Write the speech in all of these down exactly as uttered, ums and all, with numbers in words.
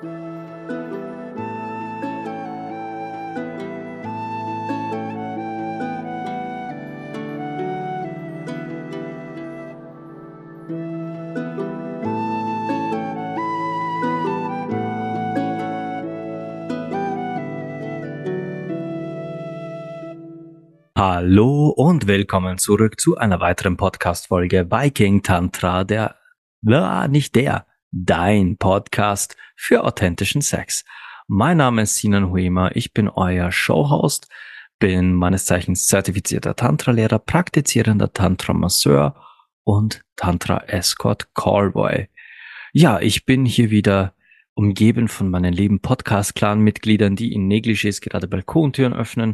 Hallo und willkommen zurück zu einer weiteren Podcast-Folge Viking Tantra, der, na, nicht der, dein Podcast für authentischen Sex. Mein Name ist Sinan Huema, ich bin euer Showhost, bin meines Zeichens zertifizierter Tantra-Lehrer, praktizierender Tantra-Masseur und Tantra-Escort-Callboy. Ja, ich bin hier wieder umgeben von meinen lieben Podcast-Clan-Mitgliedern, die in Negligés gerade Balkontüren öffnen.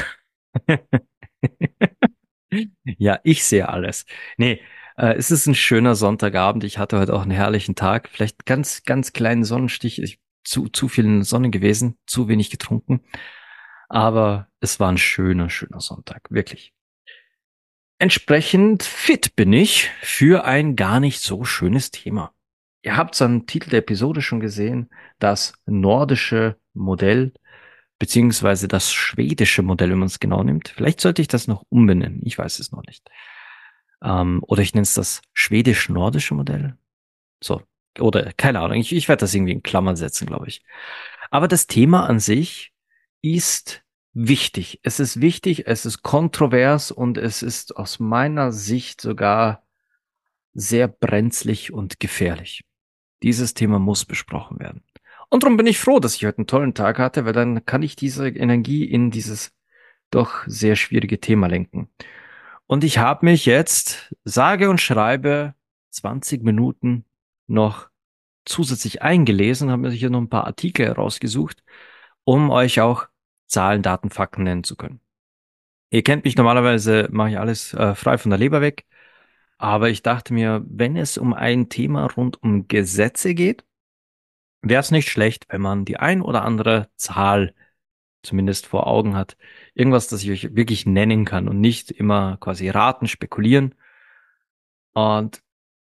Ja, ich sehe alles. Nee, äh, es ist ein schöner Sonntagabend. Ich hatte heute auch einen herrlichen Tag. Vielleicht ganz, ganz kleinen Sonnenstich. Ich, zu, zu viel Sonne gewesen, zu wenig getrunken. Aber es war ein schöner, schöner Sonntag. Wirklich. Entsprechend fit bin ich für ein gar nicht so schönes Thema. Ihr habt es am Titel der Episode schon gesehen, das nordische Modell beziehungsweise das schwedische Modell, wenn man es genau nimmt. Vielleicht sollte ich das noch umbenennen. Ich weiß es noch nicht. Ähm, oder ich nenne es das schwedisch-nordische Modell. So. Oder keine Ahnung. Ich, ich werde das irgendwie in Klammern setzen, glaube ich. Aber das Thema an sich ist wichtig. Es ist wichtig, es ist kontrovers und es ist aus meiner Sicht sogar sehr brenzlig und gefährlich. Dieses Thema muss besprochen werden. Und darum bin ich froh, dass ich heute einen tollen Tag hatte, weil dann kann ich diese Energie in dieses doch sehr schwierige Thema lenken. Und ich habe mich jetzt, sage und schreibe, zwanzig Minuten noch zusätzlich eingelesen, habe mir hier noch ein paar Artikel herausgesucht, um euch auch Zahlen, Daten, Fakten nennen zu können. Ihr kennt mich normalerweise, mache ich alles äh, frei von der Leber weg. Aber ich dachte mir, wenn es um ein Thema rund um Gesetze geht, wäre es nicht schlecht, wenn man die ein oder andere Zahl zumindest vor Augen hat. Irgendwas, das ich euch wirklich nennen kann und nicht immer quasi raten, spekulieren. Und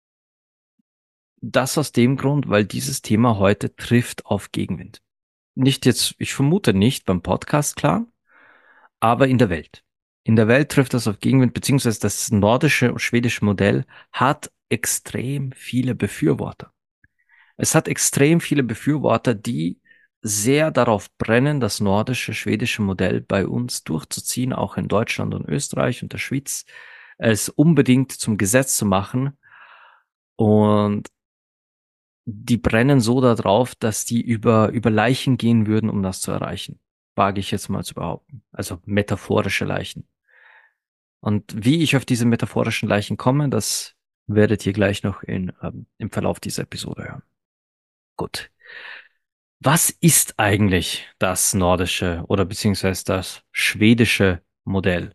das aus dem Grund, weil dieses Thema heute trifft auf Gegenwind. Nicht jetzt, ich vermute nicht beim Podcast, klar, aber in der Welt. In der Welt trifft das auf Gegenwind, beziehungsweise das nordische und schwedische Modell hat extrem viele Befürworter. Es hat extrem viele Befürworter, die sehr darauf brennen, das nordische, schwedische Modell bei uns durchzuziehen, auch in Deutschland und Österreich und der Schweiz, es unbedingt zum Gesetz zu machen. Und die brennen so darauf, dass die über, über Leichen gehen würden, um das zu erreichen. Wage ich jetzt mal zu behaupten. Also metaphorische Leichen. Und wie ich auf diese metaphorischen Leichen komme, das werdet ihr gleich noch in, ähm, im Verlauf dieser Episode hören. Gut. Was ist eigentlich das nordische oder beziehungsweise das schwedische Modell?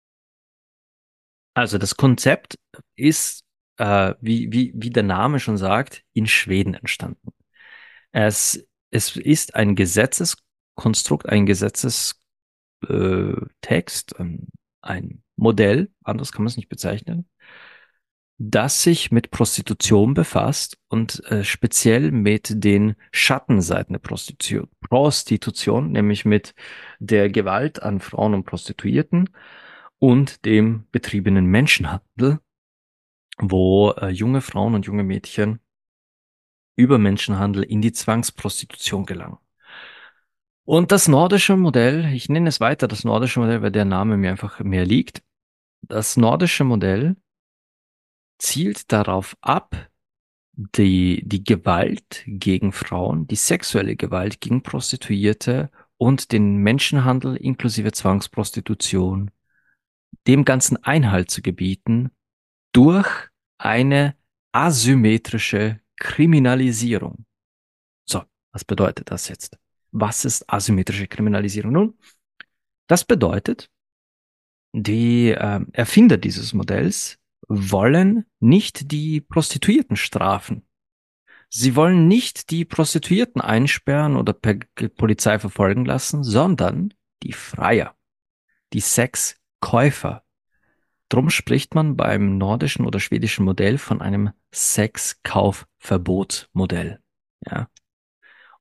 Also das Konzept ist, äh, wie, wie, wie der Name schon sagt, in Schweden entstanden. Es, es ist ein Gesetzeskonstrukt, ein Gesetzestext, äh, Text, ein, ein Modell, anders kann man es nicht bezeichnen, das sich mit Prostitution befasst und äh, speziell mit den Schattenseiten der Prostitution, Prostitution, nämlich mit der Gewalt an Frauen und Prostituierten und dem betriebenen Menschenhandel, wo äh, junge Frauen und junge Mädchen über Menschenhandel in die Zwangsprostitution gelangen. Und das nordische Modell, ich nenne es weiter das nordische Modell, weil der Name mir einfach mehr liegt. Das nordische Modell zielt darauf ab, die, die Gewalt gegen Frauen, die sexuelle Gewalt gegen Prostituierte und den Menschenhandel inklusive Zwangsprostitution, dem Ganzen Einhalt zu gebieten durch eine asymmetrische Kriminalisierung. So, was bedeutet das jetzt? Was ist asymmetrische Kriminalisierung? Nun, das bedeutet, die äh, Erfinder dieses Modells wollen nicht die Prostituierten strafen. Sie wollen nicht die Prostituierten einsperren oder per Polizei verfolgen lassen, sondern die Freier, die Sexkäufer. Drum spricht man beim nordischen oder schwedischen Modell von einem Sexkaufverbotsmodell. Ja.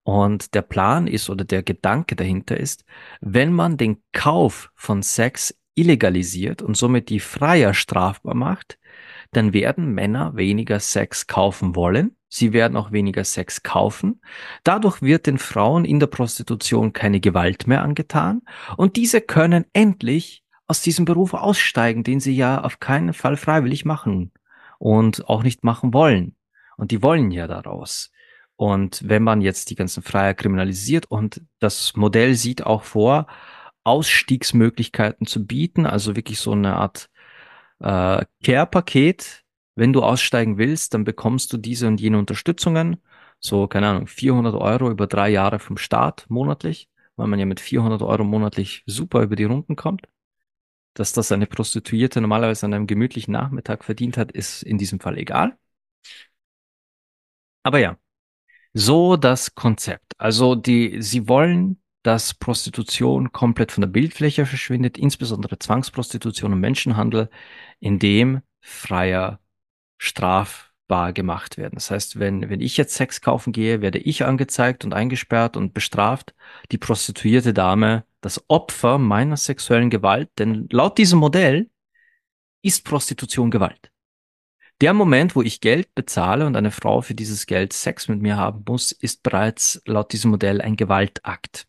Und der Plan ist oder der Gedanke dahinter ist, wenn man den Kauf von Sex illegalisiert und somit die Freier strafbar macht, dann werden Männer weniger Sex kaufen wollen. Sie werden auch weniger Sex kaufen. Dadurch wird den Frauen in der Prostitution keine Gewalt mehr angetan. Und diese können endlich aus diesem Beruf aussteigen, den sie ja auf keinen Fall freiwillig machen und auch nicht machen wollen. Und die wollen ja daraus. Und wenn man jetzt die ganzen Freier kriminalisiert und das Modell sieht auch vor, Ausstiegsmöglichkeiten zu bieten, also wirklich so eine Art äh, Care-Paket. Wenn du aussteigen willst, dann bekommst du diese und jene Unterstützungen. So, keine Ahnung, vierhundert Euro über drei Jahre vom Staat monatlich, weil man ja mit vierhundert Euro monatlich super über die Runden kommt. Dass das eine Prostituierte normalerweise an einem gemütlichen Nachmittag verdient hat, ist in diesem Fall egal. Aber ja, so das Konzept. Also die, sie wollen, dass Prostitution komplett von der Bildfläche verschwindet, insbesondere Zwangsprostitution und Menschenhandel, in dem freier strafbar gemacht werden. Das heißt, wenn, wenn ich jetzt Sex kaufen gehe, werde ich angezeigt und eingesperrt und bestraft, die prostituierte Dame, das Opfer meiner sexuellen Gewalt, denn laut diesem Modell ist Prostitution Gewalt. Der Moment, wo ich Geld bezahle und eine Frau für dieses Geld Sex mit mir haben muss, ist bereits laut diesem Modell ein Gewaltakt.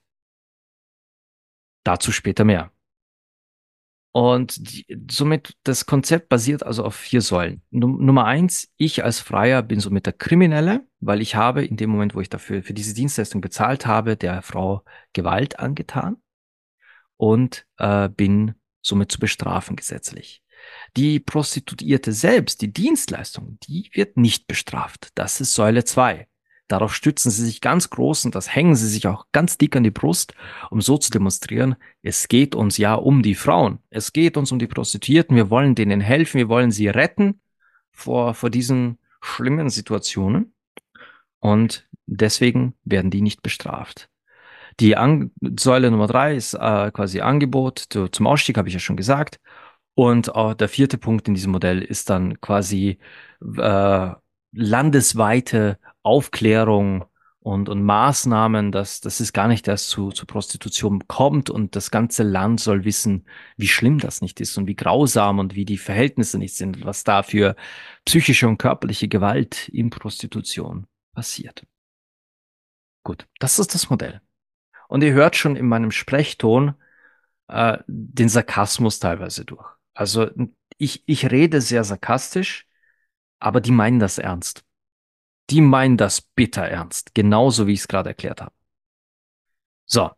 Dazu später mehr. Und die, somit das Konzept basiert also auf vier Säulen. Num Nummer eins, ich als Freier bin somit der Kriminelle, weil ich habe in dem Moment, wo ich dafür für diese Dienstleistung bezahlt habe, der Frau Gewalt angetan und äh, bin somit zu bestrafen gesetzlich. Die Prostituierte selbst, die Dienstleistung, die wird nicht bestraft. Das ist Säule zwei. Darauf stützen sie sich ganz groß und das hängen sie sich auch ganz dick an die Brust, um so zu demonstrieren, es geht uns ja um die Frauen. Es geht uns um die Prostituierten. Wir wollen denen helfen. Wir wollen sie retten vor, vor diesen schlimmen Situationen. Und deswegen werden die nicht bestraft. Die An Säule Nummer drei ist äh, quasi Angebot zu, zum Ausstieg, habe ich ja schon gesagt. Und auch der vierte Punkt in diesem Modell ist dann quasi äh, landesweite Aufklärung und, und Maßnahmen, dass, dass es gar nicht erst zu, zu Prostitution kommt und das ganze Land soll wissen, wie schlimm das nicht ist und wie grausam und wie die Verhältnisse nicht sind, was da für psychische und körperliche Gewalt in Prostitution passiert. Gut, das ist das Modell. Und ihr hört schon in meinem Sprechton äh, den Sarkasmus teilweise durch. Also ich, ich rede sehr sarkastisch, aber die meinen das ernst. Die meinen das bitter ernst, genauso wie ich es gerade erklärt habe. So,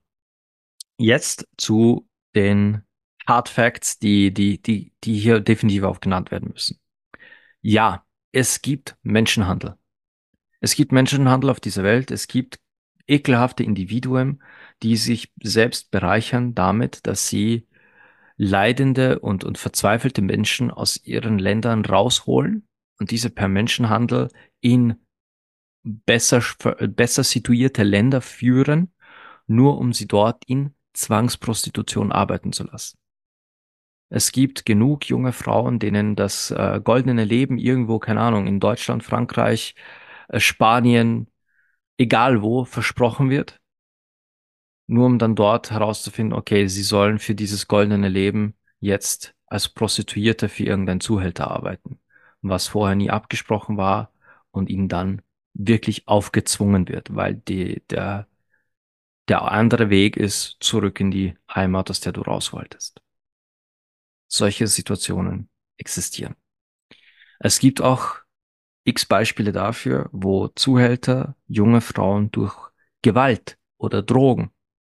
jetzt zu den Hard Facts, die, die, die, die hier definitiv auch genannt werden müssen. Ja, es gibt Menschenhandel. Es gibt Menschenhandel auf dieser Welt. Es gibt ekelhafte Individuen, die sich selbst bereichern damit, dass sie leidende und, und verzweifelte Menschen aus ihren Ländern rausholen und diese per Menschenhandel in besser, besser situierte Länder führen, nur um sie dort in Zwangsprostitution arbeiten zu lassen. Es gibt genug junge Frauen, denen das äh, goldene Leben irgendwo, keine Ahnung, in Deutschland, Frankreich, äh, Spanien, egal wo, versprochen wird, nur um dann dort herauszufinden, okay, sie sollen für dieses goldene Leben jetzt als Prostituierte für irgendeinen Zuhälter arbeiten, was vorher nie abgesprochen war und ihnen dann wirklich aufgezwungen wird, weil die, der, der andere Weg ist zurück in die Heimat, aus der du raus wolltest. Solche Situationen existieren. Es gibt auch x Beispiele dafür, wo Zuhälter junge Frauen durch Gewalt oder Drogen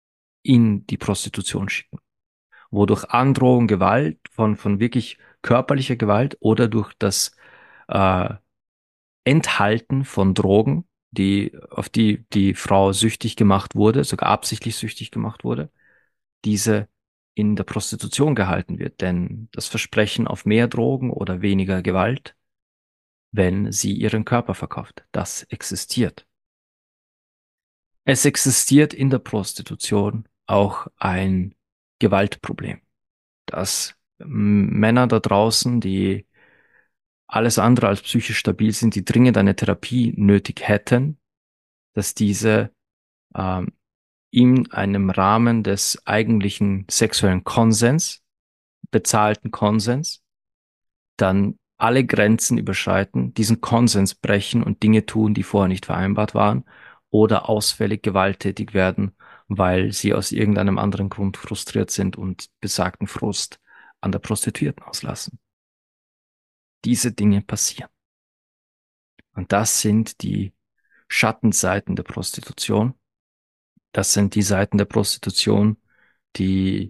in die Prostitution schicken, wo durch Androhung, Gewalt, von, von wirklich körperlicher Gewalt oder durch das äh, Enthalten von Drogen, die, auf die die Frau süchtig gemacht wurde, sogar absichtlich süchtig gemacht wurde, diese in der Prostitution gehalten wird. Denn das Versprechen auf mehr Drogen oder weniger Gewalt, wenn sie ihren Körper verkauft, das existiert. Es existiert in der Prostitution auch ein Gewaltproblem, dass Männer da draußen, die alles andere als psychisch stabil sind, die dringend eine Therapie nötig hätten, dass diese ähm, in einem Rahmen des eigentlichen sexuellen Konsens, bezahlten Konsens, dann alle Grenzen überschreiten, diesen Konsens brechen und Dinge tun, die vorher nicht vereinbart waren, oder ausfällig gewalttätig werden, weil sie aus irgendeinem anderen Grund frustriert sind und besagten Frust an der Prostituierten auslassen. Diese Dinge passieren. Und das sind die Schattenseiten der Prostitution. Das sind die Seiten der Prostitution, die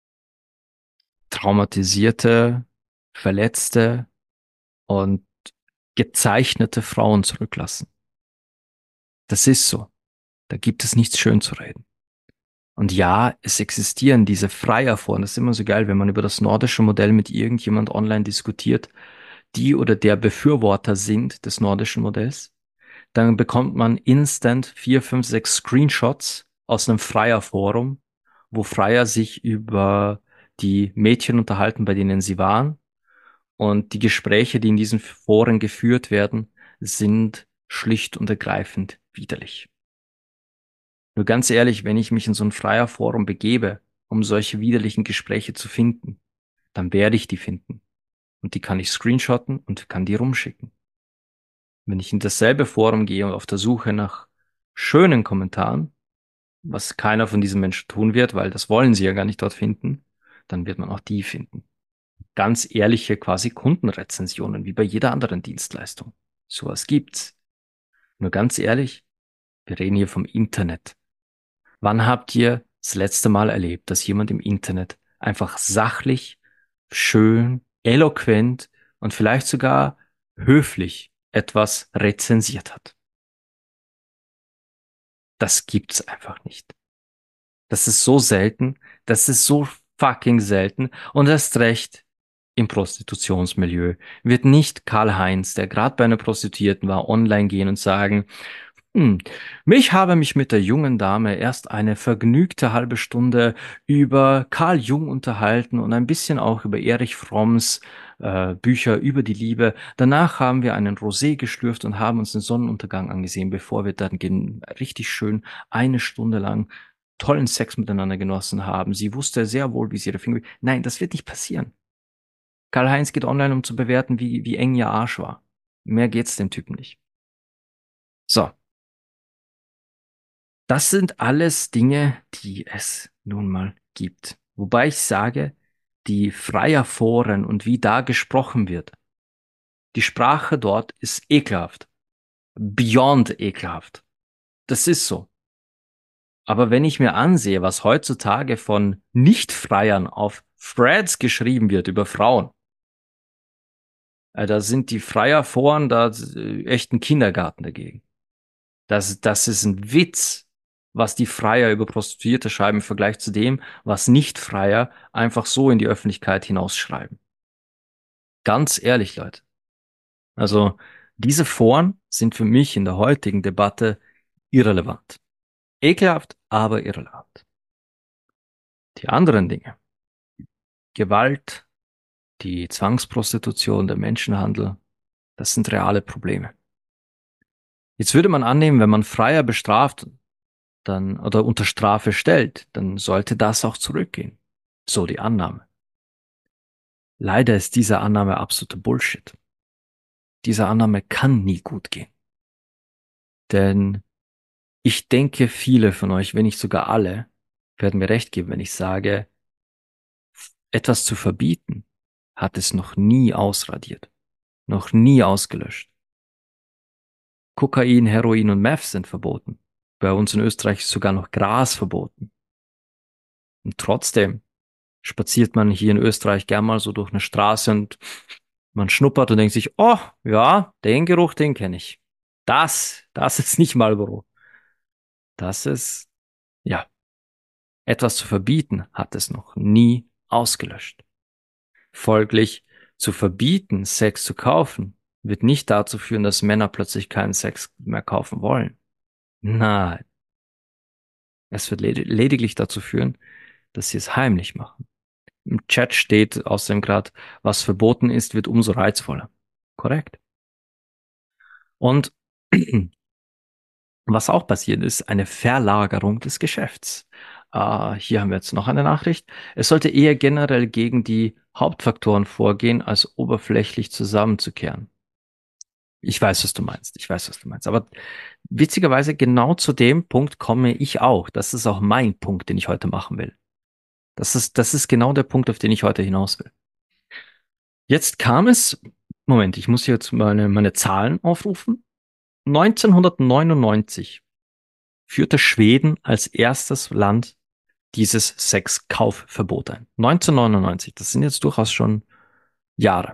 traumatisierte, verletzte und gezeichnete Frauen zurücklassen. Das ist so. Da gibt es nichts schön zu reden. Und ja, es existieren diese Freierforen. Das ist immer so geil, wenn man über das nordische Modell mit irgendjemand online diskutiert, die oder der Befürworter sind des nordischen Modells. Dann bekommt man instant vier, fünf, sechs Screenshots aus einem Freierforum, wo Freier sich über die Mädchen unterhalten, bei denen sie waren. Und die Gespräche, die in diesen Foren geführt werden, sind schlicht und ergreifend widerlich. Nur ganz ehrlich, wenn ich mich in so ein Freierforum begebe, um solche widerlichen Gespräche zu finden, dann werde ich die finden. Und die kann ich screenshotten und kann die rumschicken. Wenn ich in dasselbe Forum gehe und auf der Suche nach schönen Kommentaren, was keiner von diesen Menschen tun wird, weil das wollen sie ja gar nicht dort finden, dann wird man auch die finden. Ganz ehrliche quasi Kundenrezensionen, wie bei jeder anderen Dienstleistung. Sowas gibt's. Nur ganz ehrlich, wir reden hier vom Internet. Wann habt ihr das letzte Mal erlebt, dass jemand im Internet einfach sachlich, schön, eloquent und vielleicht sogar höflich etwas rezensiert hat? Das gibt's einfach nicht. Das ist so selten, das ist so fucking selten und erst recht im Prostitutionsmilieu wird nicht Karl-Heinz, der gerade bei einer Prostituierten war, online gehen und sagen, hm, ich habe mich mit der jungen Dame erst eine vergnügte halbe Stunde über Carl Jung unterhalten und ein bisschen auch über Erich Fromms äh, Bücher über die Liebe. Danach haben wir einen Rosé geschlürft und haben uns den Sonnenuntergang angesehen, bevor wir dann gen- richtig schön eine Stunde lang tollen Sex miteinander genossen haben. Sie wusste sehr wohl, wie sie ihre Finger... Nein, das wird nicht passieren. Karl-Heinz geht online, um zu bewerten, wie, wie eng ihr Arsch war. Mehr geht's dem Typen nicht. So. Das sind alles Dinge, die es nun mal gibt. Wobei ich sage, die Freierforen und wie da gesprochen wird, die Sprache dort ist ekelhaft. Beyond ekelhaft. Das ist so. Aber wenn ich mir ansehe, was heutzutage von Nicht-Freiern auf Threads geschrieben wird über Frauen, äh, da sind die Freierforen da äh, echt ein Kindergarten dagegen. Das, das ist ein Witz, was die Freier über Prostituierte schreiben im Vergleich zu dem, was Nicht-Freier einfach so in die Öffentlichkeit hinausschreiben. Ganz ehrlich, Leute. Also, diese Foren sind für mich in der heutigen Debatte irrelevant. Ekelhaft, aber irrelevant. Die anderen Dinge, Gewalt, die Zwangsprostitution, der Menschenhandel, das sind reale Probleme. Jetzt würde man annehmen, wenn man Freier bestraft, dann oder unter Strafe stellt, dann sollte das auch zurückgehen. So die Annahme. Leider ist diese Annahme absolute Bullshit. Diese Annahme kann nie gut gehen. Denn ich denke, viele von euch, wenn nicht sogar alle, werden mir recht geben, wenn ich sage, etwas zu verbieten, hat es noch nie ausradiert, noch nie ausgelöscht. Kokain, Heroin und Meth sind verboten. Bei uns in Österreich ist sogar noch Gras verboten. Und trotzdem spaziert man hier in Österreich gern mal so durch eine Straße und man schnuppert und denkt sich, oh, ja, den Geruch, den kenne ich. Das, das ist nicht Marlboro. Das ist, ja, etwas zu verbieten hat es noch nie ausgelöscht. Folglich, zu verbieten, Sex zu kaufen, wird nicht dazu führen, dass Männer plötzlich keinen Sex mehr kaufen wollen. Nein, es wird led lediglich dazu führen, dass sie es heimlich machen. Im Chat steht außerdem gerade, was verboten ist, wird umso reizvoller. Korrekt. Und Was auch passiert ist, eine Verlagerung des Geschäfts. Äh, hier haben wir jetzt noch eine Nachricht. Es sollte eher generell gegen die Hauptfaktoren vorgehen, als oberflächlich zusammenzukehren. Ich weiß, was du meinst. Ich weiß, was du meinst. Aber witzigerweise genau zu dem Punkt komme ich auch. Das ist auch mein Punkt, den ich heute machen will. Das ist, das ist genau der Punkt, auf den ich heute hinaus will. Jetzt kam es, Moment, ich muss jetzt meine, meine Zahlen aufrufen. neunzehnhundertneunundneunzig führte Schweden als erstes Land dieses Sexkaufverbot ein. neunzehnhundertneunundneunzig, das sind jetzt durchaus schon Jahre.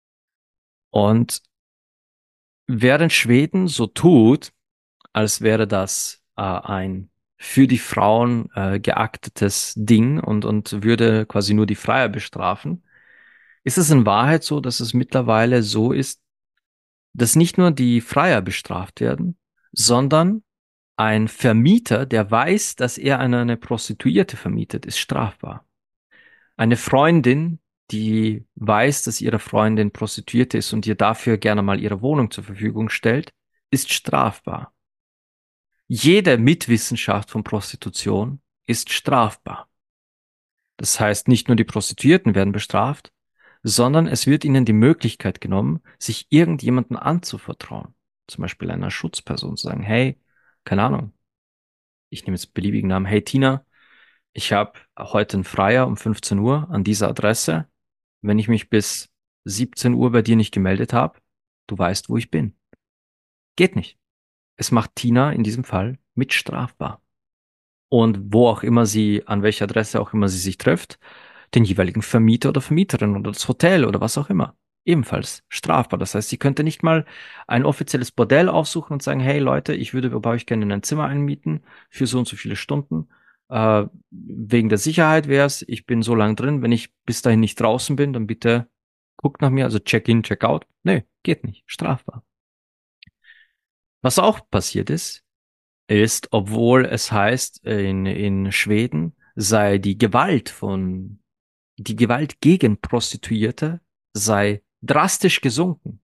Und während Schweden so tut, als wäre das äh, ein für die Frauen äh, geaktetes Ding und, und würde quasi nur die Freier bestrafen, ist es in Wahrheit so, dass es mittlerweile so ist, dass nicht nur die Freier bestraft werden, sondern ein Vermieter, der weiß, dass er eine, eine Prostituierte vermietet, ist strafbar. Eine Freundin, die weiß, dass ihre Freundin Prostituierte ist und ihr dafür gerne mal ihre Wohnung zur Verfügung stellt, ist strafbar. Jede Mitwissenschaft von Prostitution ist strafbar. Das heißt, nicht nur die Prostituierten werden bestraft, sondern es wird ihnen die Möglichkeit genommen, sich irgendjemanden anzuvertrauen. Zum Beispiel einer Schutzperson zu sagen, hey, keine Ahnung, ich nehme jetzt beliebigen Namen, hey Tina, ich habe heute einen Freier um fünfzehn Uhr an dieser Adresse. Wenn ich mich bis siebzehn Uhr bei dir nicht gemeldet habe, du weißt, wo ich bin. Geht nicht. Es macht Tina in diesem Fall mit strafbar. Und wo auch immer sie, an welcher Adresse auch immer sie sich trifft, den jeweiligen Vermieter oder Vermieterin oder das Hotel oder was auch immer. Ebenfalls strafbar. Das heißt, sie könnte nicht mal ein offizielles Bordell aufsuchen und sagen, hey Leute, ich würde bei euch gerne ein Zimmer einmieten für so und so viele Stunden. Äh, wegen der Sicherheit wäre es, ich bin so lang drin, wenn ich bis dahin nicht draußen bin, dann bitte guckt nach mir, also Check-in, Check-out. Nee, geht nicht. Strafbar. Was auch passiert ist, ist, obwohl es heißt, in, in Schweden sei die Gewalt von, die Gewalt gegen Prostituierte sei drastisch gesunken.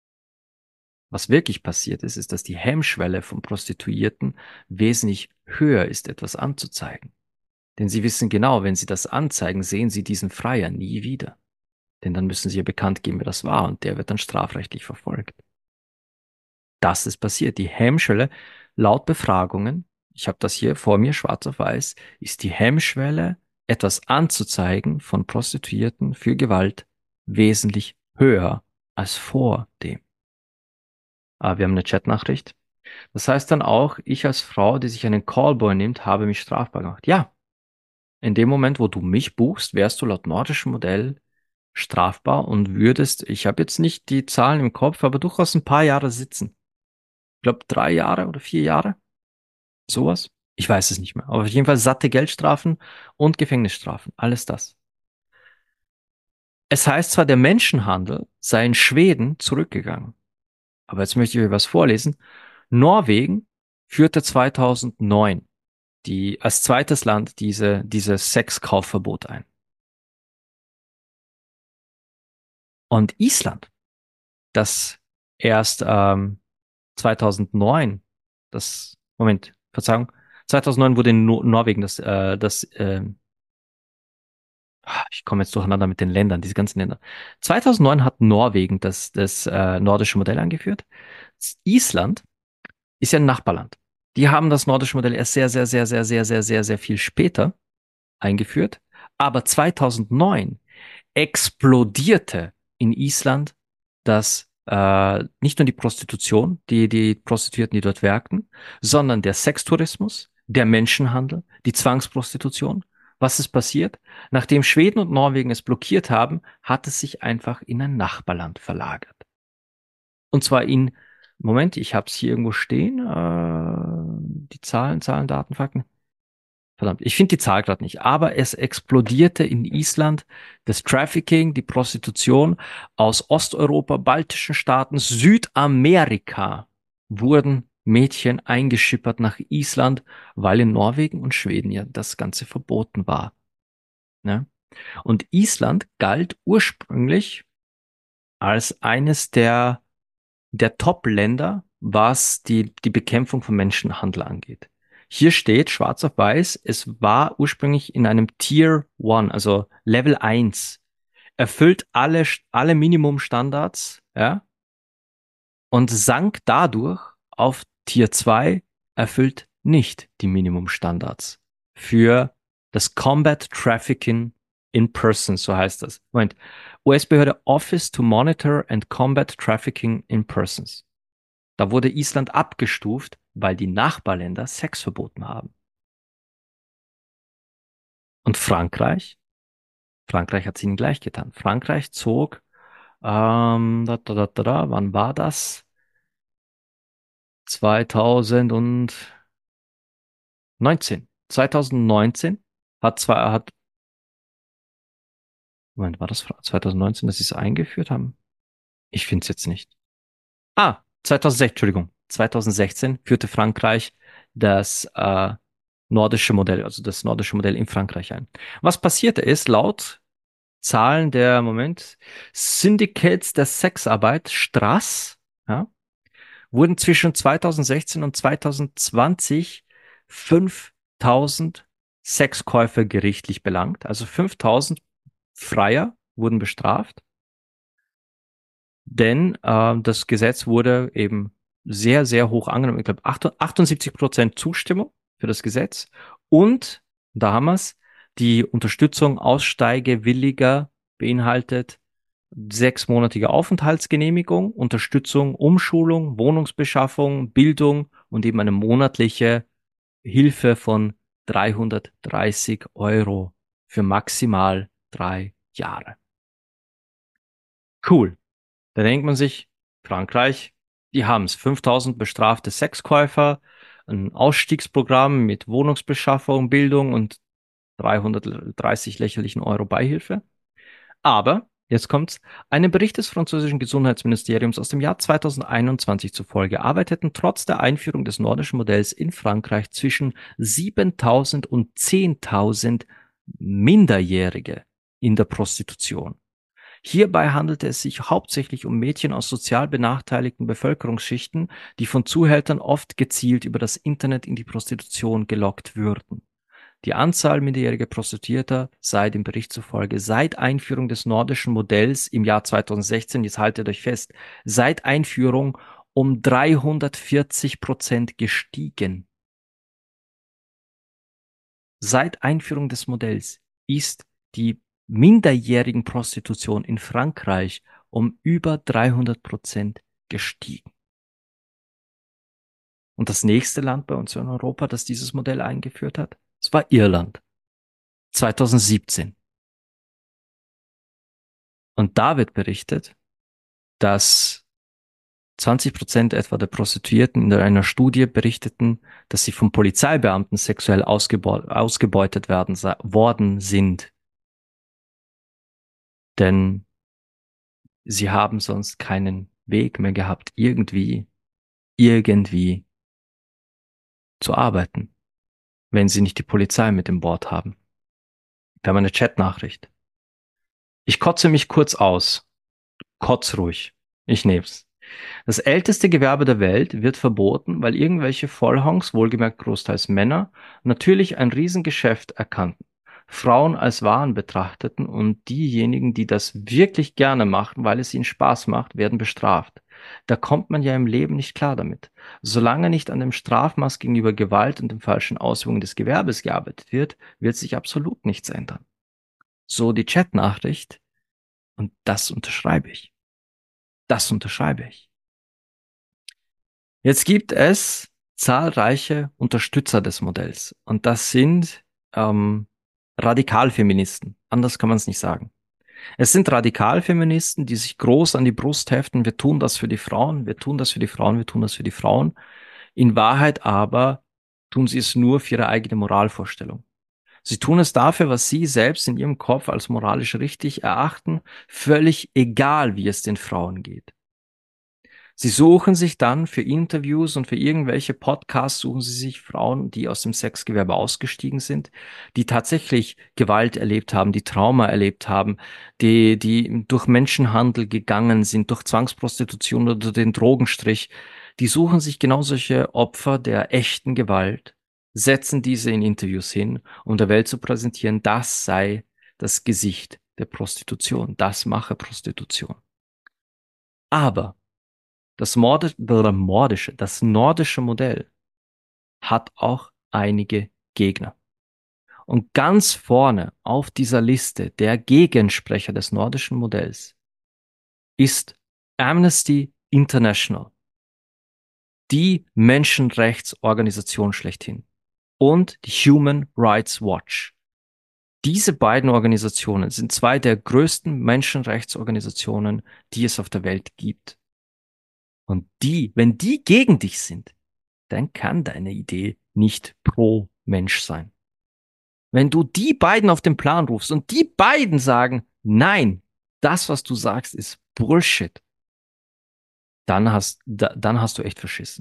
Was wirklich passiert ist, ist, dass die Hemmschwelle von Prostituierten wesentlich höher ist, etwas anzuzeigen. Denn sie wissen genau, wenn sie das anzeigen, sehen sie diesen Freier nie wieder. Denn dann müssen sie ja bekannt geben, wer das war, und der wird dann strafrechtlich verfolgt. Das ist passiert. Die Hemmschwelle, laut Befragungen, ich habe das hier vor mir schwarz auf weiß, ist die Hemmschwelle, etwas anzuzeigen von Prostituierten für Gewalt wesentlich höher als vor dem. Ah, wir haben eine Chatnachricht. Das heißt dann auch, ich als Frau, die sich einen Callboy nimmt, habe mich strafbar gemacht. Ja, in dem Moment, wo du mich buchst, wärst du laut nordischem Modell strafbar und würdest, ich habe jetzt nicht die Zahlen im Kopf, aber durchaus ein paar Jahre sitzen. Ich glaube, drei Jahre oder vier Jahre. Sowas? Ich weiß es nicht mehr. Aber auf jeden Fall satte Geldstrafen und Gefängnisstrafen. Alles das. Es heißt zwar, der Menschenhandel sei in Schweden zurückgegangen. Aber jetzt möchte ich euch was vorlesen. Norwegen führte zweitausendneun die, als zweites Land diese, dieses Sexkaufverbot ein. Und Island, das erst ähm, zweitausendneun, das, Moment, Verzeihung, zweitausendneun wurde in no Norwegen das, äh, das äh, ich komme jetzt durcheinander mit den Ländern, diese ganzen Länder. zweitausendneun hat Norwegen das, das äh, nordische Modell eingeführt. Island ist ja ein Nachbarland. Die haben das nordische Modell erst sehr, sehr, sehr, sehr, sehr, sehr, sehr, sehr viel später eingeführt. Aber zweitausendneun explodierte in Island das äh, nicht nur die Prostitution, die, die Prostituierten, die dort werkten, sondern der Sextourismus, der Menschenhandel, die Zwangsprostitution. Was ist passiert? Nachdem Schweden und Norwegen es blockiert haben, hat es sich einfach in ein Nachbarland verlagert. Und zwar in, Moment, ich habe es hier irgendwo stehen, äh, die Zahlen, Zahlen, Daten, Fakten. Verdammt, ich finde die Zahl gerade nicht, aber es explodierte in Island das Trafficking, die Prostitution aus Osteuropa, baltischen Staaten, Südamerika wurden Mädchen eingeschippert nach Island, weil in Norwegen und Schweden ja das Ganze verboten war. Ne? Und Island galt ursprünglich als eines der, der Top-Länder was die, die Bekämpfung von Menschenhandel angeht. Hier steht schwarz auf weiß, es war ursprünglich in einem Tier One, also Level eins, erfüllt alle, alle Minimumstandards, ja, und sank dadurch auf Tier zwei, erfüllt nicht die Minimumstandards für das Combat Trafficking in Person, so heißt das. Moment, U S-Behörde Office to Monitor and Combat Trafficking in Persons. Da wurde Island abgestuft, weil die Nachbarländer Sex verboten haben. Und Frankreich? Frankreich hat es ihnen gleich getan. Frankreich zog, ähm, da, da, da, da, da, wann war das? zweitausendneunzehn. zweitausendneunzehn hat zwar, hat, Moment, war das zweitausendneunzehn, dass sie es eingeführt haben? Ich finde es jetzt nicht. Ah, zweitausendsechzehn, Entschuldigung. zweitausendsechzehn führte Frankreich das äh, nordische Modell, also das nordische Modell in Frankreich ein. Was passierte ist, laut Zahlen der, Moment, Syndicates der Sexarbeit, Strass, ja, wurden zwischen zweitausendsechzehn und zweitausendzwanzig fünftausend Sexkäufer gerichtlich belangt. Also fünftausend Freier wurden bestraft, denn äh, das Gesetz wurde eben sehr, sehr hoch angenommen. Ich glaube, achtundsiebzig Prozent Zustimmung für das Gesetz und, da haben wir es, die Unterstützung Aussteigewilliger beinhaltet sechsmonatige Aufenthaltsgenehmigung, Unterstützung, Umschulung, Wohnungsbeschaffung, Bildung und eben eine monatliche Hilfe von dreihundertdreißig Euro für maximal drei Jahre. Cool. Da denkt man sich, Frankreich, die haben es. fünftausend bestrafte Sexkäufer, ein Ausstiegsprogramm mit Wohnungsbeschaffung, Bildung und dreihundertdreißig lächerlichen Euro Beihilfe. Aber, jetzt kommt's, einem Bericht des französischen Gesundheitsministeriums aus dem Jahr zweitausendeinundzwanzig zufolge arbeiteten trotz der Einführung des nordischen Modells in Frankreich zwischen siebentausend und zehntausend Minderjährige in der Prostitution. Hierbei handelte es sich hauptsächlich um Mädchen aus sozial benachteiligten Bevölkerungsschichten, die von Zuhältern oft gezielt über das Internet in die Prostitution gelockt würden. Die Anzahl minderjähriger Prostituierter sei dem Bericht zufolge seit Einführung des nordischen Modells im Jahr zweitausendsechzehn, jetzt haltet euch fest, seit Einführung um dreihundertvierzig Prozent gestiegen. Seit Einführung des Modells ist die minderjährigen Prostitution in Frankreich um über dreihundert Prozent gestiegen. Und das nächste Land bei uns in Europa, das dieses Modell eingeführt hat, das war Irland. zweitausendsiebzehn. Und da wird berichtet, dass zwanzig Prozent etwa der Prostituierten in einer Studie berichteten, dass sie von Polizeibeamten sexuell ausgebeu ausgebeutet werden, worden sind. Denn sie haben sonst keinen Weg mehr gehabt, irgendwie, irgendwie zu arbeiten, wenn sie nicht die Polizei mit dem Bord haben. Wir haben eine Chatnachricht. Ich kotze mich kurz aus. Kotz ruhig. Ich nehm's. Das älteste Gewerbe der Welt wird verboten, weil irgendwelche Vollhongs, wohlgemerkt großteils Männer, natürlich ein Riesengeschäft erkannten, Frauen als Waren betrachteten und diejenigen, die das wirklich gerne machen, weil es ihnen Spaß macht, werden bestraft. Da kommt man ja im Leben nicht klar damit. Solange nicht an dem Strafmaß gegenüber Gewalt und den falschen Auswirkungen des Gewerbes gearbeitet wird, wird sich absolut nichts ändern. So die Chatnachricht und das unterschreibe ich. Das unterschreibe ich. Jetzt gibt es zahlreiche Unterstützer des Modells und das sind ähm, Radikalfeministen. Anders kann man es nicht sagen. Es sind Radikalfeministen, die sich groß an die Brust heften. Wir tun das für die Frauen, wir tun das für die Frauen, wir tun das für die Frauen. In Wahrheit aber tun sie es nur für ihre eigene Moralvorstellung. Sie tun es dafür, was sie selbst in ihrem Kopf als moralisch richtig erachten, völlig egal, wie es den Frauen geht. Sie suchen sich dann für Interviews und für irgendwelche Podcasts, suchen sie sich Frauen, die aus dem Sexgewerbe ausgestiegen sind, die tatsächlich Gewalt erlebt haben, die Trauma erlebt haben, die, die durch Menschenhandel gegangen sind, durch Zwangsprostitution oder den Drogenstrich, Die suchen sich genau solche Opfer der echten Gewalt, setzen diese in Interviews hin, um der Welt zu präsentieren, das sei das Gesicht der Prostitution, das mache Prostitution. Aber das Morde, oder mordische, das nordische Modell hat auch einige Gegner. Und ganz vorne auf dieser Liste der Gegensprecher des nordischen Modells ist Amnesty International, die Menschenrechtsorganisation schlechthin, und die Human Rights Watch. Diese beiden Organisationen sind zwei der größten Menschenrechtsorganisationen, die es auf der Welt gibt. Und die, wenn die gegen dich sind, dann kann deine Idee nicht pro Mensch sein. Wenn du die beiden auf den Plan rufst und die beiden sagen, nein, das, was du sagst, ist Bullshit, dann hast, da, dann hast du echt verschissen.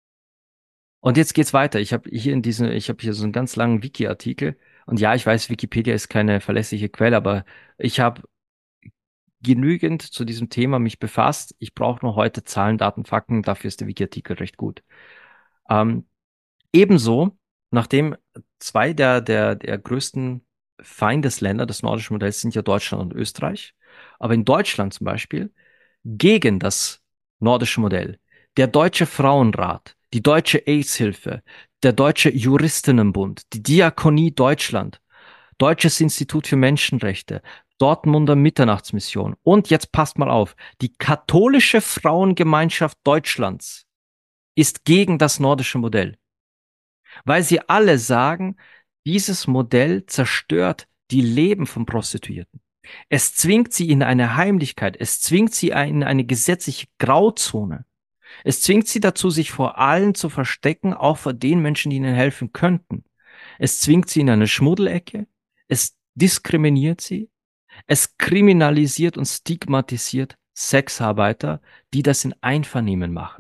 Und jetzt geht's weiter. Ich habe hier in diesem, ich habe hier so einen ganz langen Wiki-Artikel. Und ja, ich weiß, Wikipedia ist keine verlässliche Quelle, aber ich habe genügend zu diesem Thema mich befasst. Ich brauche nur heute Zahlen, Daten, Fakten. Dafür ist der Wiki-Artikel recht gut. Ähm, Ebenso, nachdem zwei der, der, der größten Feindesländer des nordischen Modells sind ja Deutschland und Österreich, aber in Deutschland zum Beispiel gegen das nordische Modell der Deutsche Frauenrat, die Deutsche AIDS-Hilfe, der Deutsche Juristinnenbund, die Diakonie Deutschland, Deutsches Institut für Menschenrechte, Dortmunder Mitternachtsmission und jetzt passt mal auf, die Katholische Frauengemeinschaft Deutschlands ist gegen das nordische Modell, weil sie alle sagen, dieses Modell zerstört die Leben von Prostituierten. Es zwingt sie in eine Heimlichkeit, es zwingt sie in eine gesetzliche Grauzone. Es zwingt sie dazu, sich vor allen zu verstecken, auch vor den Menschen, die ihnen helfen könnten. Es zwingt sie in eine Schmuddelecke, es diskriminiert sie, es kriminalisiert und stigmatisiert Sexarbeiter, die das in Einvernehmen machen.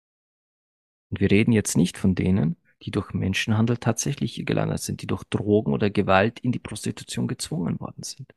Und wir reden jetzt nicht von denen, die durch Menschenhandel tatsächlich hier gelandet sind, die durch Drogen oder Gewalt in die Prostitution gezwungen worden sind.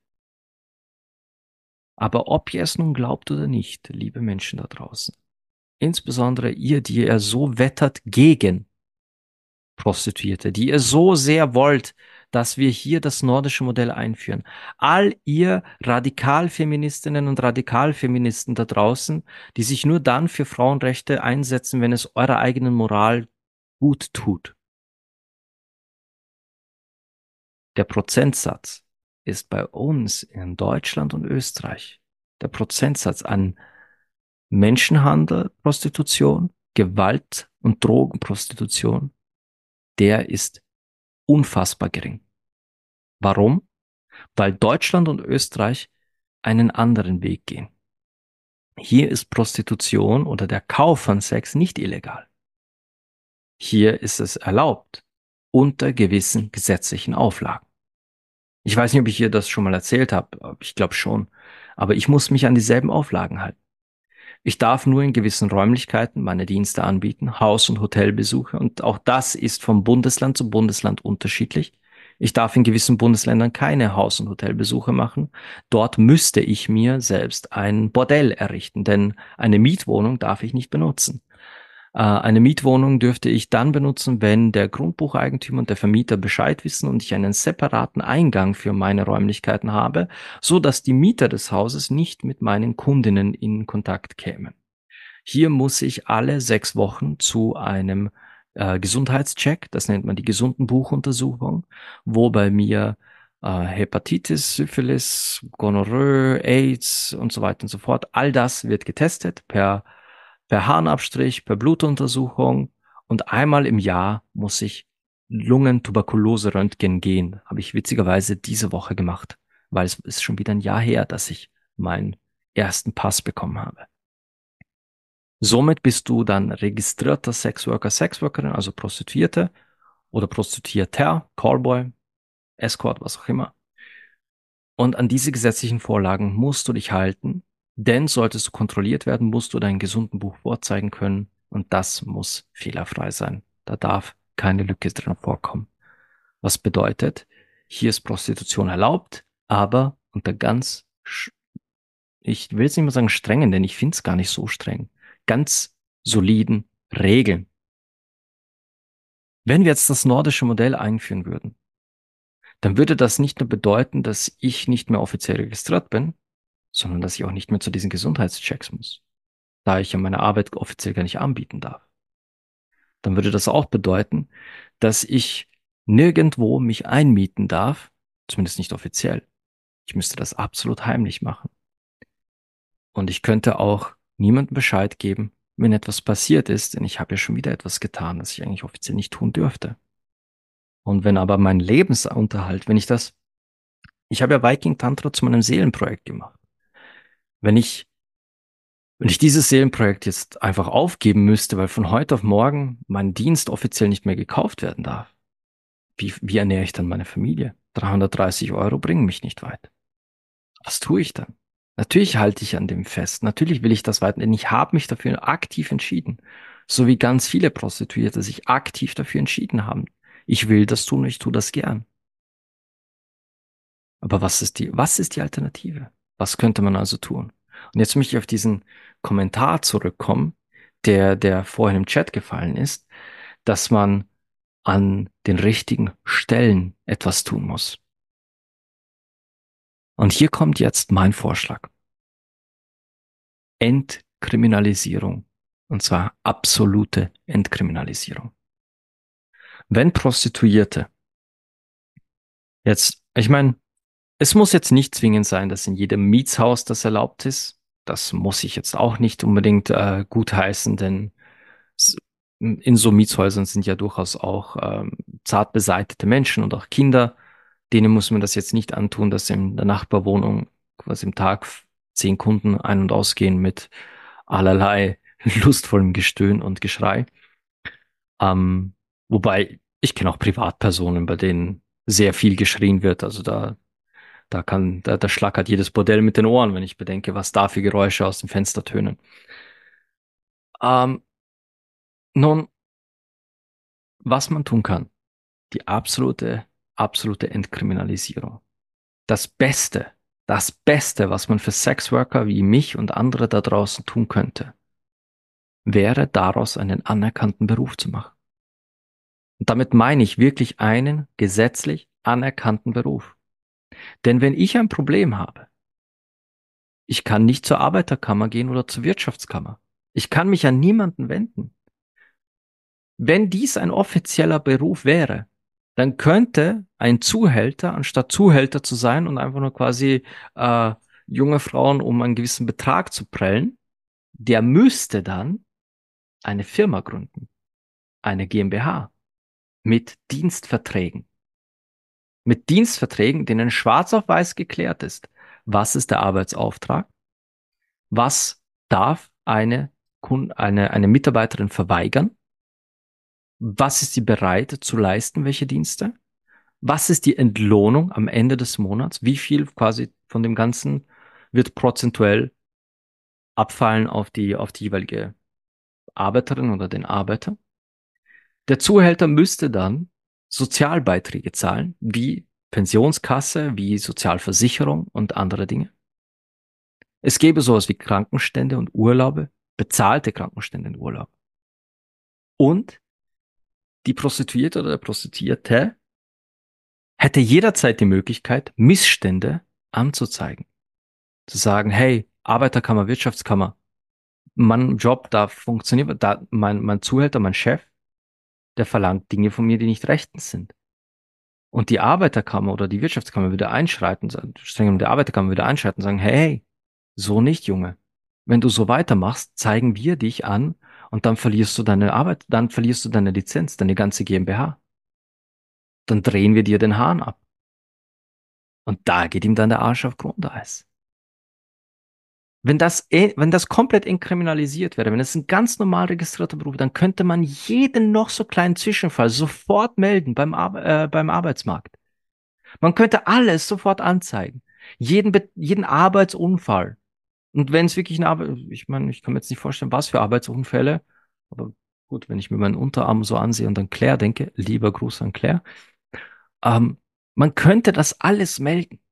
Aber ob ihr es nun glaubt oder nicht, liebe Menschen da draußen, insbesondere ihr, die ihr so wettert gegen Prostituierte, die ihr so sehr wollt, dass wir hier das nordische Modell einführen. All ihr Radikalfeministinnen und Radikalfeministen da draußen, die sich nur dann für Frauenrechte einsetzen, wenn es eurer eigenen Moral gut tut. Der Prozentsatz ist bei uns in Deutschland und Österreich, der Prozentsatz an Menschenhandel, Prostitution, Gewalt und Drogenprostitution, der ist unfassbar gering. Warum? Weil Deutschland und Österreich einen anderen Weg gehen. Hier ist Prostitution oder der Kauf von Sex nicht illegal. Hier ist es erlaubt, unter gewissen gesetzlichen Auflagen. Ich weiß nicht, ob ich hier das schon mal erzählt habe, ich glaube schon, aber ich muss mich an dieselben Auflagen halten. Ich darf nur in gewissen Räumlichkeiten meine Dienste anbieten, Haus- und Hotelbesuche, und auch das ist vom Bundesland zu Bundesland unterschiedlich. Ich darf in gewissen Bundesländern keine Haus- und Hotelbesuche machen. Dort müsste ich mir selbst ein Bordell errichten, denn eine Mietwohnung darf ich nicht benutzen. Äh, eine Mietwohnung dürfte ich dann benutzen, wenn der Grundbucheigentümer und der Vermieter Bescheid wissen und ich einen separaten Eingang für meine Räumlichkeiten habe, so dass die Mieter des Hauses nicht mit meinen Kundinnen in Kontakt kämen. Hier muss ich alle sechs Wochen zu einem äh, Gesundheitscheck, das nennt man die Gesundenbuchuntersuchung, wo bei mir äh, Hepatitis, Syphilis, Gonorrhoe, AIDS und so weiter und so fort, all das wird getestet per per Harnabstrich, per Blutuntersuchung, und einmal im Jahr muss ich Lungentuberkulose-Röntgen gehen. Habe ich witzigerweise diese Woche gemacht, weil es ist schon wieder ein Jahr her, dass ich meinen ersten Pass bekommen habe. Somit bist du dann registrierter Sexworker, Sexworkerin, also Prostituierte oder Prostituierter, Callboy, Escort, was auch immer. Und an diese gesetzlichen Vorlagen musst du dich halten, denn solltest du kontrolliert werden, musst du dein gesunden Buch vorzeigen können, und das muss fehlerfrei sein. Da darf keine Lücke drin vorkommen. Was bedeutet, hier ist Prostitution erlaubt, aber unter ganz, ich will jetzt nicht mal sagen strengen, denn ich finde es gar nicht so streng, ganz soliden Regeln. Wenn wir jetzt das nordische Modell einführen würden, dann würde das nicht nur bedeuten, dass ich nicht mehr offiziell registriert bin, sondern dass ich auch nicht mehr zu diesen Gesundheitschecks muss, da ich ja meine Arbeit offiziell gar nicht anbieten darf. Dann würde das auch bedeuten, dass ich nirgendwo mich einmieten darf, zumindest nicht offiziell. Ich müsste das absolut heimlich machen. Und ich könnte auch niemandem Bescheid geben, wenn etwas passiert ist, denn ich habe ja schon wieder etwas getan, das ich eigentlich offiziell nicht tun dürfte. Und wenn aber mein Lebensunterhalt, wenn ich das, ich habe ja Viking Tantra zu meinem Seelenprojekt gemacht. Wenn ich, wenn ich dieses Seelenprojekt jetzt einfach aufgeben müsste, weil von heute auf morgen mein Dienst offiziell nicht mehr gekauft werden darf, wie, wie ernähre ich dann meine Familie? dreihundertdreißig Euro bringen mich nicht weit. Was tue ich dann? Natürlich halte ich an dem fest. Natürlich will ich das weiter, denn ich habe mich dafür aktiv entschieden. So wie ganz viele Prostituierte sich aktiv dafür entschieden haben. Ich will das tun, ich tue das gern. Aber was ist die, was ist die Alternative? Was könnte man also tun? Und jetzt möchte ich auf diesen Kommentar zurückkommen, der, der vorhin im Chat gefallen ist, dass man an den richtigen Stellen etwas tun muss. Und hier kommt jetzt mein Vorschlag. Entkriminalisierung. Und zwar absolute Entkriminalisierung. Wenn Prostituierte jetzt, ich meine, es muss jetzt nicht zwingend sein, dass in jedem Mietshaus das erlaubt ist. Das muss ich jetzt auch nicht unbedingt äh, gutheißen, denn s- in so Mietshäusern sind ja durchaus auch ähm, zart beseitete Menschen und auch Kinder. Denen muss man das jetzt nicht antun, dass in der Nachbarwohnung quasi im Tag zehn Kunden ein- und ausgehen mit allerlei lustvollem Gestöhn und Geschrei. Ähm, wobei ich kenne auch Privatpersonen, bei denen sehr viel geschrien wird. Also da, da kann, da, da schlackert jedes Bordell mit den Ohren, wenn ich bedenke, was da für Geräusche aus dem Fenster tönen. Ähm, nun, was man tun kann, die absolute, absolute Entkriminalisierung. Das Beste, das Beste, was man für Sexworker wie mich und andere da draußen tun könnte, wäre daraus einen anerkannten Beruf zu machen. Und damit meine ich wirklich einen gesetzlich anerkannten Beruf. Denn wenn ich ein Problem habe, ich kann nicht zur Arbeiterkammer gehen oder zur Wirtschaftskammer. Ich kann mich an niemanden wenden. Wenn dies ein offizieller Beruf wäre, dann könnte ein Zuhälter, anstatt Zuhälter zu sein und einfach nur quasi äh, junge Frauen um einen gewissen Betrag zu prellen, der müsste dann eine Firma gründen, eine GmbH mit Dienstverträgen. Mit Dienstverträgen, denen schwarz auf weiß geklärt ist, was ist der Arbeitsauftrag, was darf eine, Kun- eine, eine Mitarbeiterin verweigern, was ist sie bereit zu leisten, welche Dienste, was ist die Entlohnung am Ende des Monats, wie viel quasi von dem Ganzen wird prozentuell abfallen auf die, auf die jeweilige Arbeiterin oder den Arbeiter. Der Zuhälter müsste dann Sozialbeiträge zahlen, wie Pensionskasse, wie Sozialversicherung und andere Dinge. Es gäbe sowas wie Krankenstände und Urlaube, bezahlte Krankenstände und Urlaub. Und die Prostituierte oder der Prostituierte hätte jederzeit die Möglichkeit, Missstände anzuzeigen. Zu sagen, hey, Arbeiterkammer, Wirtschaftskammer, mein Job, da funktioniert, da mein, mein Zuhälter, mein Chef, der verlangt Dinge von mir, die nicht rechtens sind. Und die Arbeiterkammer oder die Wirtschaftskammer würde einschreiten, streng genommen der Arbeiterkammer würde einschreiten und sagen, hey, hey, so nicht, Junge. Wenn du so weitermachst, zeigen wir dich an und dann verlierst du deine Arbeit, dann verlierst du deine Lizenz, deine ganze GmbH. Dann drehen wir dir den Hahn ab. Und da geht ihm dann der Arsch auf Grundeis. Wenn das, eh- wenn das komplett entkriminalisiert wäre, wenn es ein ganz normal registrierter Beruf, dann könnte man jeden noch so kleinen Zwischenfall sofort melden beim, Ar äh, beim Arbeitsmarkt. Man könnte alles sofort anzeigen. Jeden, Be jeden Arbeitsunfall. Und wenn es wirklich eine Arbeit, ich meine, ich kann mir jetzt nicht vorstellen, was für Arbeitsunfälle, aber gut, wenn ich mir meinen Unterarm so ansehe und an Claire denke, lieber Gruß an Claire, ähm, man könnte das alles melden.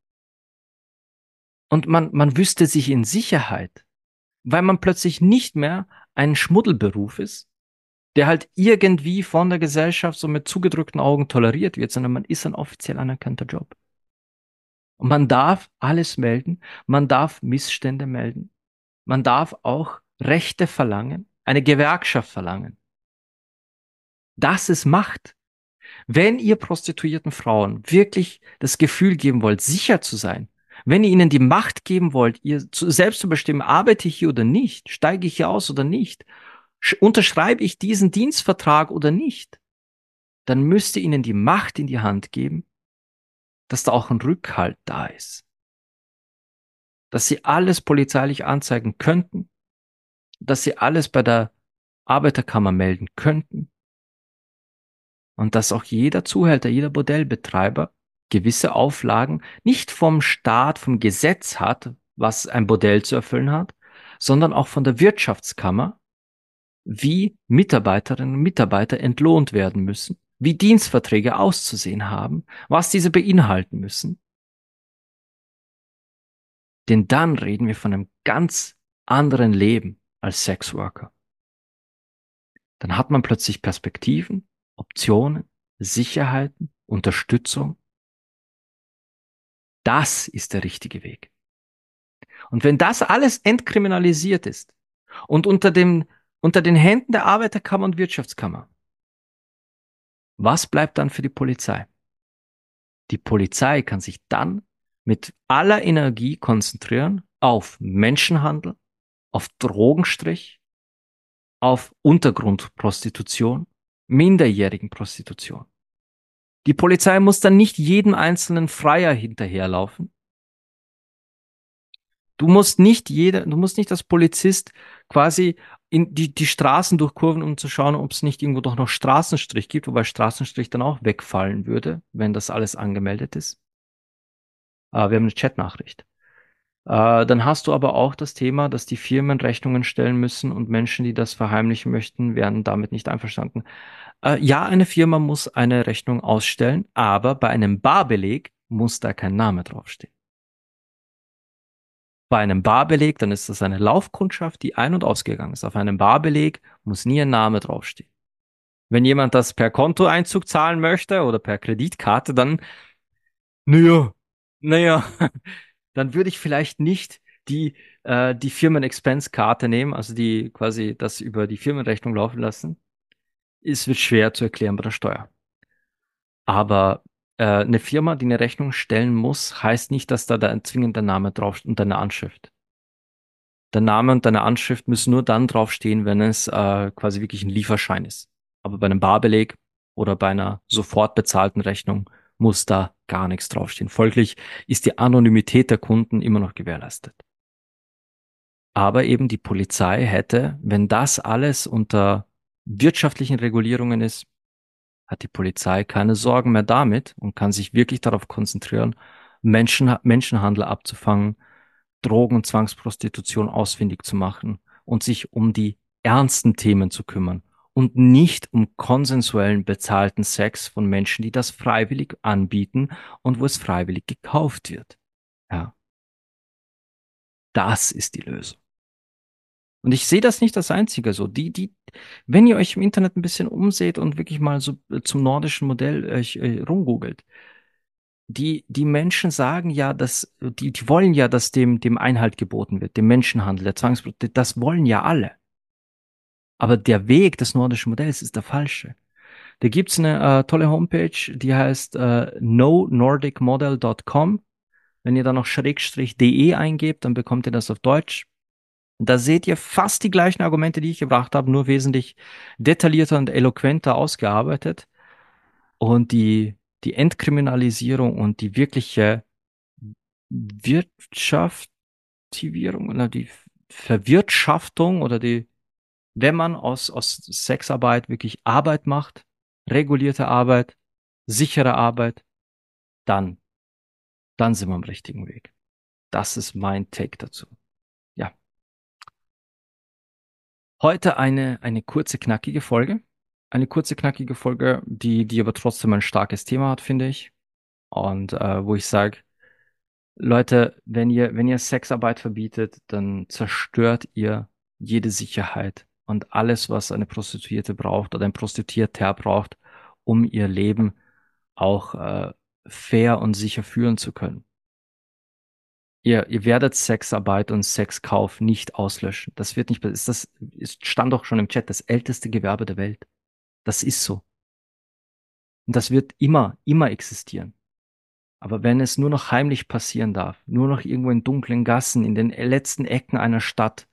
Und man, man wüsste sich in Sicherheit, weil man plötzlich nicht mehr ein Schmuddelberuf ist, der halt irgendwie von der Gesellschaft so mit zugedrückten Augen toleriert wird, sondern man ist ein offiziell anerkannter Job. Und man darf alles melden, man darf Missstände melden, man darf auch Rechte verlangen, eine Gewerkschaft verlangen. Das ist Macht. Wenn ihr prostituierten Frauen wirklich das Gefühl geben wollt, sicher zu sein, wenn ihr ihnen die Macht geben wollt, ihr zu, selbst zu bestimmen, arbeite ich hier oder nicht, steige ich hier aus oder nicht, unterschreibe ich diesen Dienstvertrag oder nicht, dann müsst ihr ihnen die Macht in die Hand geben, dass da auch ein Rückhalt da ist. Dass sie alles polizeilich anzeigen könnten, dass sie alles bei der Arbeiterkammer melden könnten und dass auch jeder Zuhälter, jeder Bordellbetreiber gewisse Auflagen nicht vom Staat, vom Gesetz hat, was ein Bordell zu erfüllen hat, sondern auch von der Wirtschaftskammer, wie Mitarbeiterinnen und Mitarbeiter entlohnt werden müssen, wie Dienstverträge auszusehen haben, was diese beinhalten müssen. Denn dann reden wir von einem ganz anderen Leben als Sexworker. Dann hat man plötzlich Perspektiven, Optionen, Sicherheiten, Unterstützung. Das ist der richtige Weg. Und wenn das alles entkriminalisiert ist und unter dem, unter den Händen der Arbeiterkammer und Wirtschaftskammer, was bleibt dann für die Polizei? Die Polizei kann sich dann mit aller Energie konzentrieren auf Menschenhandel, auf Drogenstrich, auf Untergrundprostitution, Minderjährigenprostitution. Die Polizei muss dann nicht jedem einzelnen Freier hinterherlaufen. Du musst nicht jeder, du musst nicht als Polizist quasi in die, die Straßen durchkurven, um zu schauen, ob es nicht irgendwo doch noch Straßenstrich gibt, wobei Straßenstrich dann auch wegfallen würde, wenn das alles angemeldet ist. Äh, wir haben eine Chatnachricht. Äh, dann hast du aber auch das Thema, dass die Firmen Rechnungen stellen müssen und Menschen, die das verheimlichen möchten, werden damit nicht einverstanden. Äh, ja, eine Firma muss eine Rechnung ausstellen, aber bei einem Barbeleg muss da kein Name draufstehen. Bei einem Barbeleg, dann ist das eine Laufkundschaft, die ein- und ausgegangen ist. Auf einem Barbeleg muss nie ein Name draufstehen. Wenn jemand das per Kontoeinzug zahlen möchte oder per Kreditkarte, dann, naja, naja, dann würde ich vielleicht nicht die, äh, die Firmen-Expense-Karte nehmen, also die quasi das über die Firmenrechnung laufen lassen. Es wird schwer zu erklären bei der Steuer. Aber äh, eine Firma, die eine Rechnung stellen muss, heißt nicht, dass da der zwingende Name draufsteht und deine Anschrift. Der Name und deine Anschrift müssen nur dann draufstehen, wenn es äh, quasi wirklich ein Lieferschein ist. Aber bei einem Barbeleg oder bei einer sofort bezahlten Rechnung muss da gar nichts draufstehen. Folglich ist die Anonymität der Kunden immer noch gewährleistet. Aber eben die Polizei hätte, wenn das alles unter wirtschaftlichen Regulierungen ist, hat die Polizei keine Sorgen mehr damit und kann sich wirklich darauf konzentrieren, Menschen, Menschenhandel abzufangen, Drogen- und Zwangsprostitution ausfindig zu machen und sich um die ernsten Themen zu kümmern und nicht um konsensuellen bezahlten Sex von Menschen, die das freiwillig anbieten und wo es freiwillig gekauft wird. Ja, das ist die Lösung. Und ich sehe das nicht als einziger so. Die, die, wenn ihr euch im Internet ein bisschen umseht und wirklich mal so äh, zum nordischen Modell euch äh, rumgoogelt, die, die Menschen sagen ja, dass, die, die wollen ja, dass dem, dem Einhalt geboten wird, dem Menschenhandel, der Zwangsprostitution, das wollen ja alle. Aber der Weg des nordischen Modells ist der falsche. Da gibt's eine äh, tolle Homepage, die heißt äh, no nordic model Punkt com. Wenn ihr da noch Schrägstrich de eingebt, dann bekommt ihr das auf Deutsch. Da seht ihr fast die gleichen Argumente, die ich gebracht habe, nur wesentlich detaillierter und eloquenter ausgearbeitet. Und die, die Entkriminalisierung und die wirkliche Wirtschaftivierung oder die Verwirtschaftung oder die, wenn man aus, aus Sexarbeit wirklich Arbeit macht, regulierte Arbeit, sichere Arbeit, dann, dann sind wir am richtigen Weg. Das ist mein Take dazu. Ja, heute eine, eine kurze, knackige Folge. Eine kurze, knackige Folge, die, die aber trotzdem ein starkes Thema hat, finde ich. Und äh, wo ich sage, Leute, wenn ihr, wenn ihr Sexarbeit verbietet, dann zerstört ihr jede Sicherheit und alles, was eine Prostituierte braucht oder ein Prostituierter braucht, um ihr Leben auch äh, fair und sicher führen zu können. Ihr, ihr werdet Sexarbeit und Sexkauf nicht auslöschen. Das wird nicht, ist das, ist, stand doch schon im Chat, das älteste Gewerbe der Welt. Das ist so. Und das wird immer, immer existieren. Aber wenn es nur noch heimlich passieren darf, nur noch irgendwo in dunklen Gassen, in den letzten Ecken einer Stadt,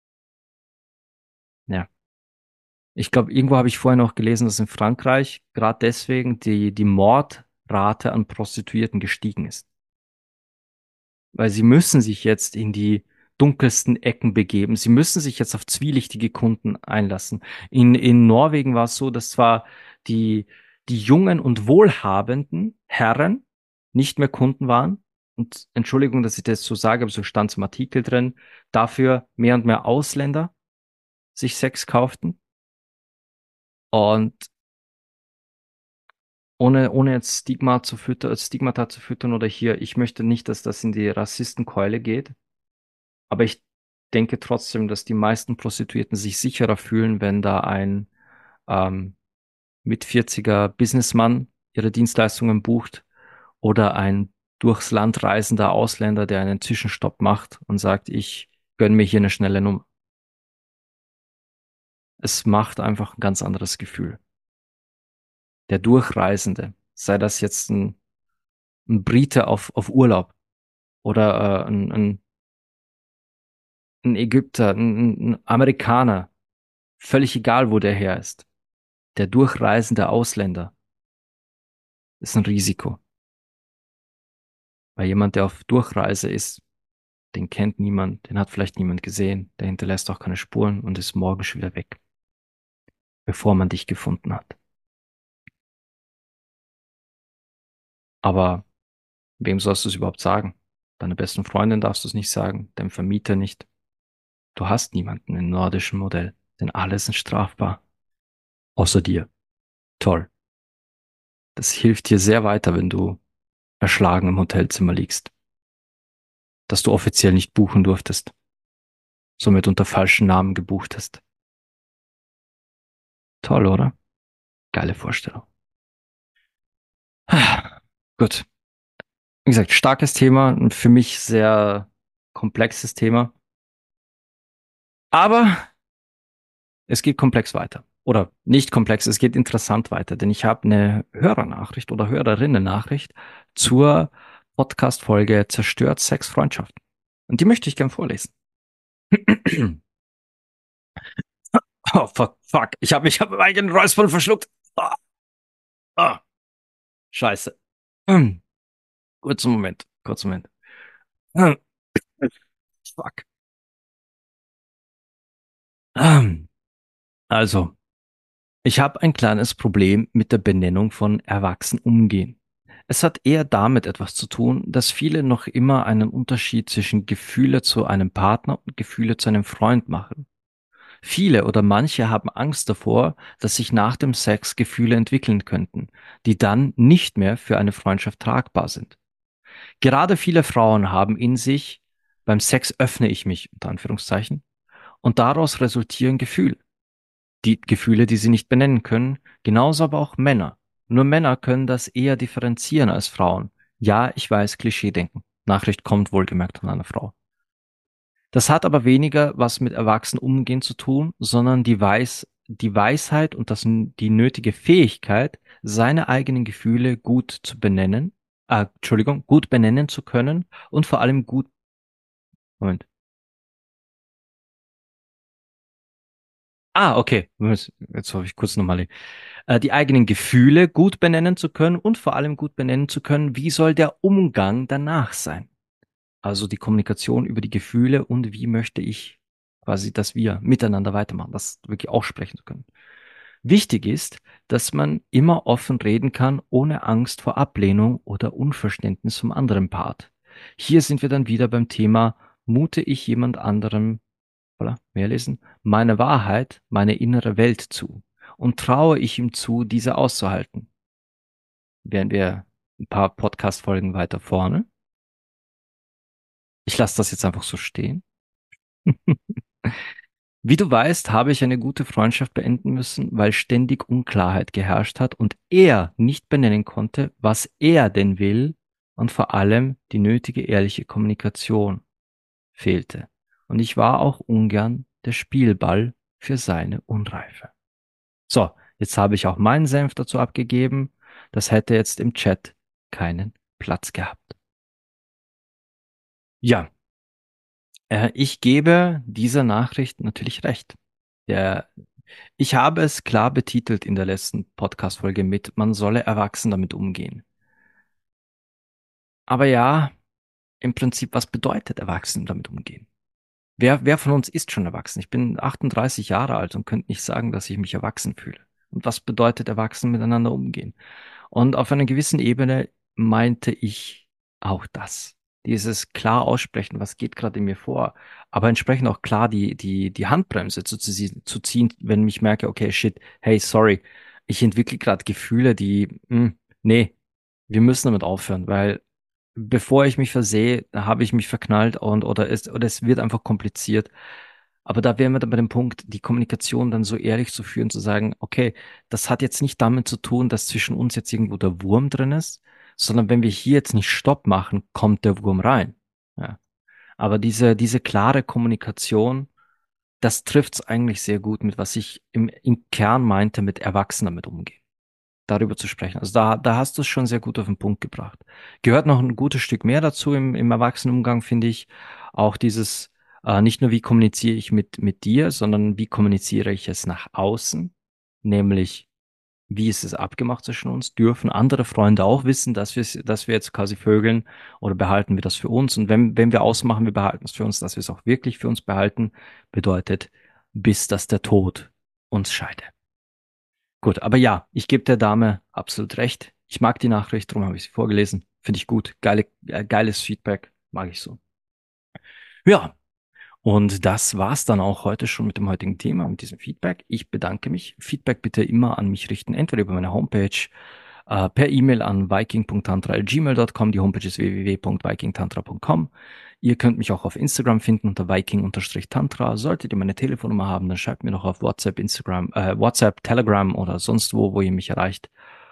ja. Ich glaube, irgendwo habe ich vorher noch gelesen, dass in Frankreich gerade deswegen die, die Mordrate an Prostituierten gestiegen ist. Weil sie müssen sich jetzt in die dunkelsten Ecken begeben. Sie müssen sich jetzt auf zwielichtige Kunden einlassen. In, in Norwegen war es so, dass zwar die, die jungen und wohlhabenden Herren nicht mehr Kunden waren. Und Entschuldigung, dass ich das so sage, aber so stand es im Artikel drin, dafür mehr und mehr Ausländer sich Sex kauften. Und ohne, ohne jetzt Stigma zu füttern, Stigmata zu füttern oder hier, ich möchte nicht, dass das in die Rassistenkeule geht. Aber ich denke trotzdem, dass die meisten Prostituierten sich sicherer fühlen, wenn da ein ähm, mit vierziger Businessmann ihre Dienstleistungen bucht oder ein durchs Land reisender Ausländer, der einen Zwischenstopp macht und sagt, ich gönne mir hier eine schnelle Nummer. Es macht einfach ein ganz anderes Gefühl. Der Durchreisende, sei das jetzt ein, ein Brite auf, auf Urlaub oder äh, ein, ein, ein Ägypter, ein, ein Amerikaner, völlig egal, wo der her ist. Der durchreisende Ausländer ist ein Risiko. Weil jemand, der auf Durchreise ist, den kennt niemand, den hat vielleicht niemand gesehen, der hinterlässt auch keine Spuren und ist morgen schon wieder weg, bevor man dich gefunden hat. Aber wem sollst du es überhaupt sagen? Deiner besten Freundin darfst du es nicht sagen, deinem Vermieter nicht. Du hast niemanden im nordischen Modell, denn alle sind strafbar. Außer dir. Toll. Das hilft dir sehr weiter, wenn du erschlagen im Hotelzimmer liegst, dass du offiziell nicht buchen durftest, somit unter falschen Namen gebucht hast. Toll, oder? Geile Vorstellung. Gut. Wie gesagt, starkes Thema, ein für mich sehr komplexes Thema. Aber es geht komplex weiter. Oder nicht komplex, es geht interessant weiter, denn ich habe eine Hörernachricht oder Hörerinnen-Nachricht zur Podcast-Folge Zerstört Sex Freundschaften. Und die möchte ich gern vorlesen. Oh, fuck, fuck. Ich habe mich hab meinen eigenen Räuspern verschluckt. Ah, ah, scheiße. Hm. Kurzen Moment, kurzen Moment. Hm. Fuck. Hm. Also, ich habe ein kleines Problem mit der Benennung von erwachsen umgehen. Es hat eher damit etwas zu tun, dass viele noch immer einen Unterschied zwischen Gefühle zu einem Partner und Gefühle zu einem Freund machen. Viele oder manche haben Angst davor, dass sich nach dem Sex Gefühle entwickeln könnten, die dann nicht mehr für eine Freundschaft tragbar sind. Gerade viele Frauen haben in sich, beim Sex öffne ich mich, unter Anführungszeichen, und daraus resultieren Gefühle. Die Gefühle, die sie nicht benennen können, genauso aber auch Männer. Nur Männer können das eher differenzieren als Frauen. Ja, ich weiß, Klischeedenken. Nachricht kommt wohlgemerkt von einer Frau. Das hat aber weniger was mit Erwachsenen umgehen zu tun, sondern die Weis die Weisheit und das, die nötige Fähigkeit, seine eigenen Gefühle gut zu benennen, äh, Entschuldigung, gut benennen zu können und vor allem gut, Moment. Ah, okay. Jetzt habe ich kurz nochmal äh, die eigenen Gefühle gut benennen zu können und vor allem gut benennen zu können, wie soll der Umgang danach sein. Also die Kommunikation über die Gefühle und wie möchte ich quasi, dass wir miteinander weitermachen, das wirklich aussprechen zu können. Wichtig ist, dass man immer offen reden kann, ohne Angst vor Ablehnung oder Unverständnis vom anderen Part. Hier sind wir dann wieder beim Thema, mute ich jemand anderem, voilà, mehr lesen, meine Wahrheit, meine innere Welt zu und traue ich ihm zu, diese auszuhalten. Wären wir ein paar Podcast-Folgen weiter vorne. Ich lasse das jetzt einfach so stehen. Wie du weißt, habe ich eine gute Freundschaft beenden müssen, weil ständig Unklarheit geherrscht hat und er nicht benennen konnte, was er denn will und vor allem die nötige ehrliche Kommunikation fehlte. Und ich war auch ungern der Spielball für seine Unreife. So, jetzt habe ich auch meinen Senf dazu abgegeben. Das hätte jetzt im Chat keinen Platz gehabt. Ja, äh, ich gebe dieser Nachricht natürlich recht. Der, ich habe es klar betitelt in der letzten Podcast-Folge mit, man solle erwachsen damit umgehen. Aber ja, im Prinzip, was bedeutet erwachsen damit umgehen? Wer, wer von uns ist schon erwachsen? Ich bin achtunddreißig Jahre alt und könnte nicht sagen, dass ich mich erwachsen fühle. Und was bedeutet erwachsen miteinander umgehen? Und auf einer gewissen Ebene meinte ich auch das. Dieses klar aussprechen, was geht gerade in mir vor, aber entsprechend auch klar die, die, die Handbremse zu, zu, zu ziehen, wenn ich merke, okay, shit, hey, sorry, ich entwickle gerade Gefühle, die, mh, nee, wir müssen damit aufhören, weil bevor ich mich versehe, habe ich mich verknallt und oder es, oder es wird einfach kompliziert. Aber da wären wir dann bei dem Punkt, die Kommunikation dann so ehrlich zu führen, zu sagen, okay, das hat jetzt nicht damit zu tun, dass zwischen uns jetzt irgendwo der Wurm drin ist, sondern wenn wir hier jetzt nicht Stopp machen, kommt der Wurm rein. Ja. Aber diese, diese klare Kommunikation, das trifft es eigentlich sehr gut mit, was ich im, im Kern meinte, mit Erwachsenen damit umgehen, darüber zu sprechen. Also da, da hast du es schon sehr gut auf den Punkt gebracht. Gehört noch ein gutes Stück mehr dazu im, im Erwachsenenumgang, finde ich. Auch dieses, äh, nicht nur wie kommuniziere ich mit, mit dir, sondern wie kommuniziere ich es nach außen, nämlich wie ist es abgemacht zwischen uns? Dürfen andere Freunde auch wissen, dass wir, dass wir jetzt quasi vögeln oder behalten wir das für uns? Und wenn, wenn wir ausmachen, wir behalten es für uns, dass wir es auch wirklich für uns behalten, bedeutet, bis dass der Tod uns scheide. Gut, aber ja, ich gebe der Dame absolut recht. Ich mag die Nachricht, darum habe ich sie vorgelesen. Finde ich gut. Geile, äh, geiles Feedback. Mag ich so. Ja, und das war's dann auch heute schon mit dem heutigen Thema, mit diesem Feedback. Ich bedanke mich. Feedback bitte immer an mich richten, entweder über meine Homepage, äh, per E-Mail an viking punkt tantra at gmail punkt com. Die Homepage ist w w w punkt viking tantra punkt com. Ihr könnt mich auch auf Instagram finden unter viking-tantra. Solltet ihr meine Telefonnummer haben, dann schreibt mir noch auf WhatsApp, Instagram, äh, WhatsApp, Telegram oder sonst wo, wo ihr mich erreicht.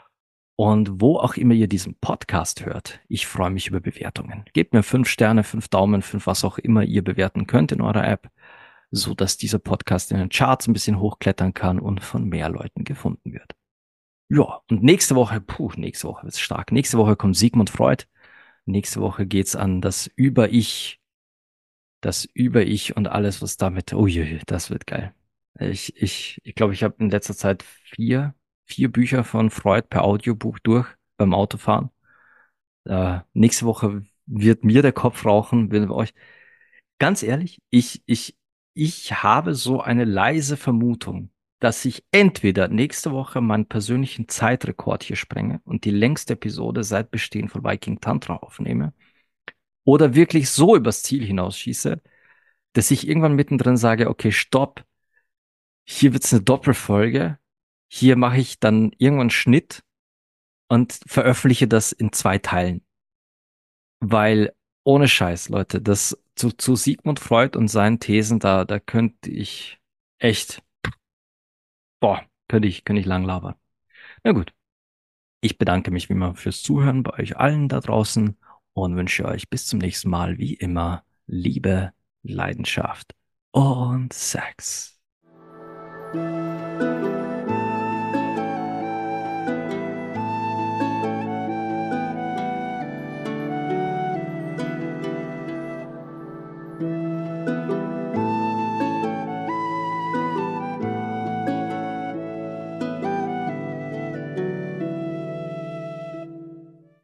Und wo auch immer ihr diesen Podcast hört, ich freue mich über Bewertungen. Gebt mir fünf Sterne, fünf Daumen, fünf was auch immer ihr bewerten könnt in eurer App, so dass dieser Podcast in den Charts ein bisschen hochklettern kann und von mehr Leuten gefunden wird. Ja, und nächste Woche, puh, nächste Woche wird's stark. Nächste Woche kommt Sigmund Freud. Nächste Woche geht's an das Über-Ich, das Über-Ich und alles, was damit, uiui, das wird geil. Ich, ich, ich glaube, ich habe in letzter Zeit vier, vier Bücher von Freud per Audiobuch durch beim Autofahren. Äh, nächste Woche wird mir der Kopf rauchen, wenn wir euch. Ganz ehrlich, ich, ich, ich habe so eine leise Vermutung, dass ich entweder nächste Woche meinen persönlichen Zeitrekord hier sprenge und die längste Episode seit Bestehen von Viking Tantra aufnehme, oder wirklich so übers Ziel hinausschieße, dass ich irgendwann mittendrin sage, okay, stopp, hier wird's eine Doppelfolge, hier mache ich dann irgendwann Schnitt und veröffentliche das in zwei Teilen. Weil ohne Scheiß, Leute, das zu, zu Sigmund Freud und seinen Thesen, da, da könnte ich echt, boah, könnte ich, könnte ich lang labern. Na gut, ich bedanke mich wie immer fürs Zuhören bei euch allen da draußen und wünsche euch bis zum nächsten Mal, wie immer, Liebe, Leidenschaft und Sex.